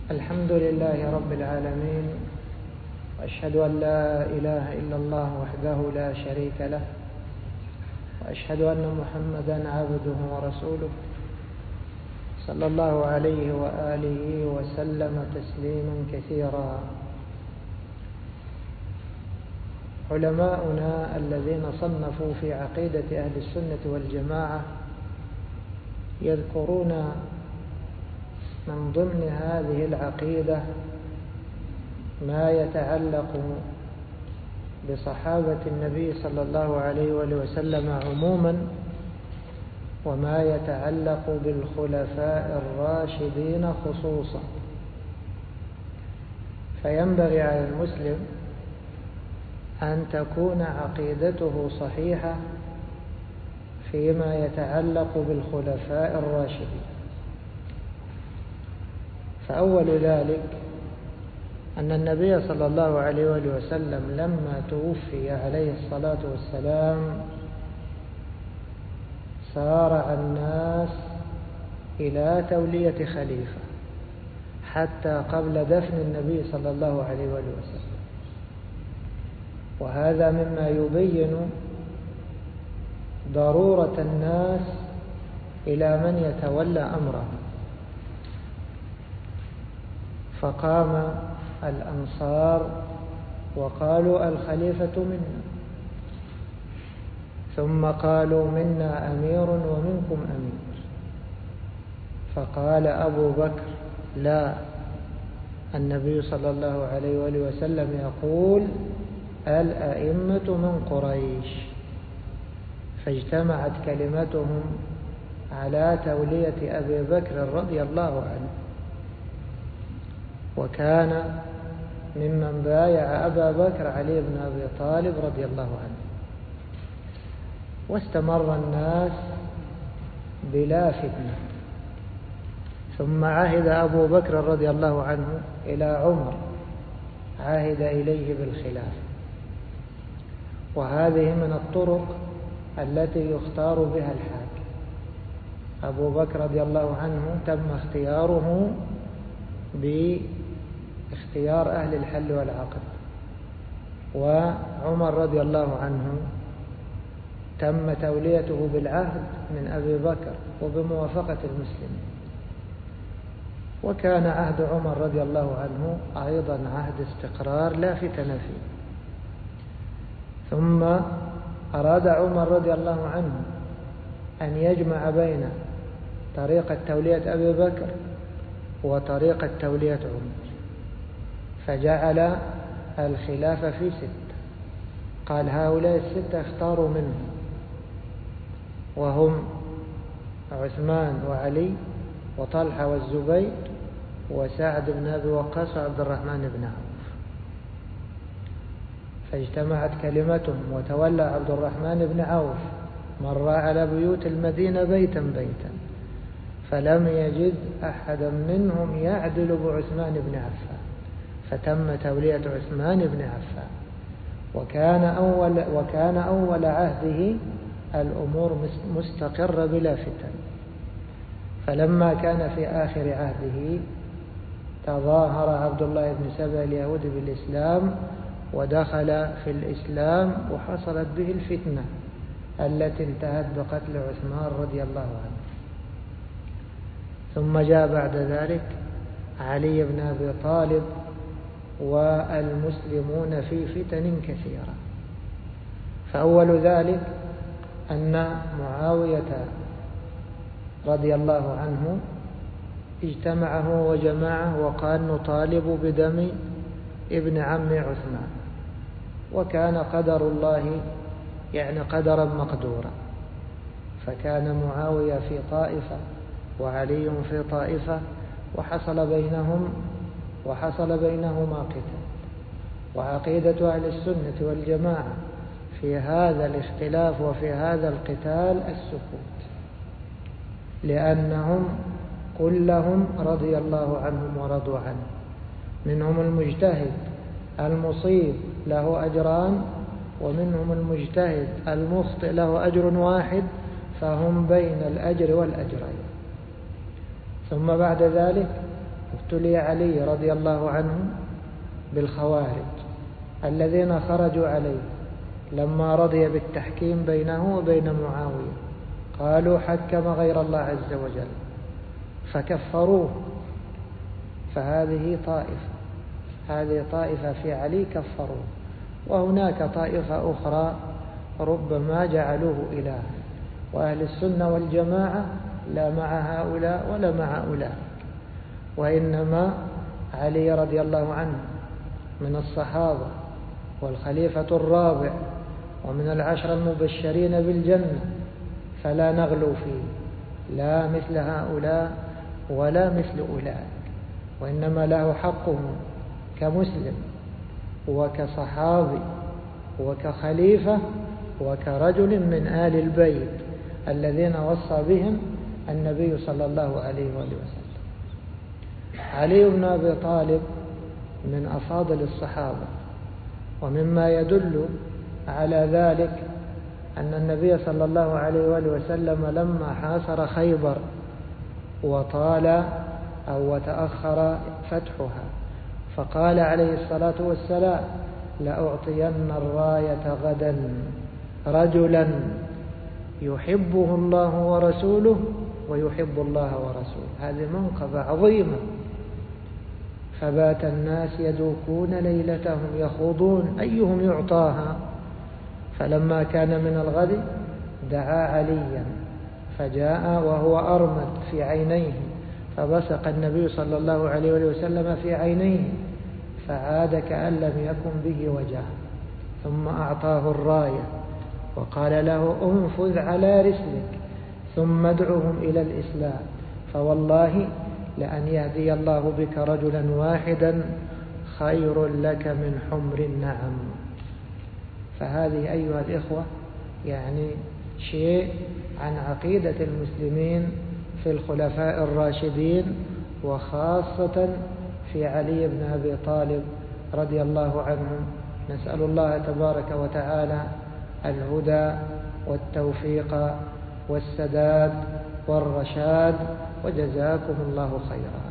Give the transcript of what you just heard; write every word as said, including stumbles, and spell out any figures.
الحمد لله رب العالمين، وأشهد أن لا إله إلا الله وحده لا شريك له، وأشهد أن محمدا عبده ورسوله صلى الله عليه وآله وسلم تسليما كثيرا. علماؤنا الذين صنفوا في عقيدة أهل السنة والجماعة يذكرون من ضمن هذه العقيدة ما يتعلق بصحابة النبي صلى الله عليه وآله وسلم عموما، وما يتعلق بالخلفاء الراشدين خصوصا. فينبغي على المسلم أن تكون عقيدته صحيحة فيما يتعلق بالخلفاء الراشدين. فأول ذلك أن النبي صلى الله عليه وآله وسلم لما توفي عليه الصلاة والسلام سارع الناس إلى تولية خليفة حتى قبل دفن النبي صلى الله عليه وآله وسلم، وهذا مما يبين ضرورة الناس إلى من يتولى أمره. فقام الأنصار وقالوا الخليفة منا، ثم قالوا منا أمير ومنكم أمير، فقال أبو بكر لا، النبي صلى الله عليه وآله وسلم يقول الأئمة من قريش، فاجتمعت كلمتهم على تولية أبي بكر رضي الله عنه، وكان ممن بايع أبا بكر علي بن أبي طالب رضي الله عنه. واستمر الناس بلا فتنة، ثم عهد أبو بكر رضي الله عنه إلى عمر، عهد إليه بالخلافة. وهذه من الطرق التي يختار بها الحاكم. أبو بكر رضي الله عنه تم اختياره باختيار أهل الحل والعقد، وعمر رضي الله عنه تم توليته بالعهد من أبي بكر وبموافقة المسلمين. وكان عهد عمر رضي الله عنه أيضا عهد استقرار لا فتن فيه. ثم أراد عمر رضي الله عنه أن يجمع بين طريقة تولية أبي بكر وطريقة تولية عمر، فجعل الخلافة في ستة. قال هؤلاء الستة اختاروا منهم، وهم عثمان وعلي وطلحة والزبير وسعد بن أبي وقاص وعبد الرحمن بن عوف. فاجتمعت كلمتهم، وتولى عبد الرحمن بن عوف، مر على بيوت المدينة بيتا بيتا فلم يجد أحدا منهم يعدل بعثمان بن عفان، فتم تولية عثمان بن عفان. وكان أول, وكان أول عهده الأمور مستقرة بلا فتن. فلما كان في آخر عهده تظاهر عبد الله بن سبأ اليهودي بالإسلام ودخل في الإسلام، وحصلت به الفتنة التي انتهت بقتل عثمان رضي الله عنه. ثم جاء بعد ذلك علي بن أبي طالب، والمسلمون في فتن كثيرة. فأول ذلك أن معاوية رضي الله عنه اجتمع هو وجماعة وقال نطالب بدم ابن عم عثمان، وكان قدر الله يعني قدرا مقدورا. فكان معاوية في طائفة وعلي في طائفة، وحصل بينهم وحصل بينهما قتال. وعقيدة أهل السنة والجماعة في هذا الاختلاف وفي هذا القتال السكوت، لأنهم كلهم رضي الله عنهم ورضوا عنه. منهم المجتهد المصيب له أجران، ومنهم المجتهد المخطئ له أجر واحد، فهم بين الأجر والأجرين. ثم بعد ذلك ابتلي علي رضي الله عنه بالخوارج الذين خرجوا عليه لما رضي بالتحكيم بينه وبين معاوية، قالوا حكم غير الله عز وجل فكفروه. فهذه طائفة هذه طائفة في علي كفروه، وهناك طائفة أخرى ربما جعلوه إله. وأهل السنة والجماعة لا مع هؤلاء ولا مع أولئك، وإنما علي رضي الله عنه من الصحابة والخليفة الرابع ومن العشر المبشرين بالجنة، فلا نغلو فيه لا مثل هؤلاء ولا مثل أولئك، وإنما له حقه كمسلم وكصحابي وكخليفة وكرجل من آل البيت الذين وصى بهم النبي صلى الله عليه وآله وسلم. علي بن أبي طالب من أفاضل الصحابة، ومما يدل على ذلك أن النبي صلى الله عليه وآله وسلم لما حاصر خيبر وطال أو وتأخر فتحها، فقال عليه الصلاة والسلام: لأعطين الراية غدا رجلا يحبه الله ورسوله ويحب الله ورسوله. هذه منقبة عظيمة. فبات الناس يدوكون ليلتهم يخوضون أيهم يعطاها، فلما كان من الغد دعا عليا فجاء وهو أرمد في عينيه، فبصق النبي صلى الله عليه وسلم في عينيه فعاد كأن لم يكن به وجع، ثم أعطاه الراية وقال له: انفذ على رسلك ثم ادعهم إلى الإسلام، فوالله لأن يهدي الله بك رجلا واحدا خير لك من حمر النعم. فهذه أيها الإخوة يعني شيء عن عقيدة المسلمين في الخلفاء الراشدين، وخاصة في علي بن أبي طالب رضي الله عنه. نسأل الله تبارك وتعالى الهدى والتوفيق والسداد والرشاد، وجزاكم الله خيرا.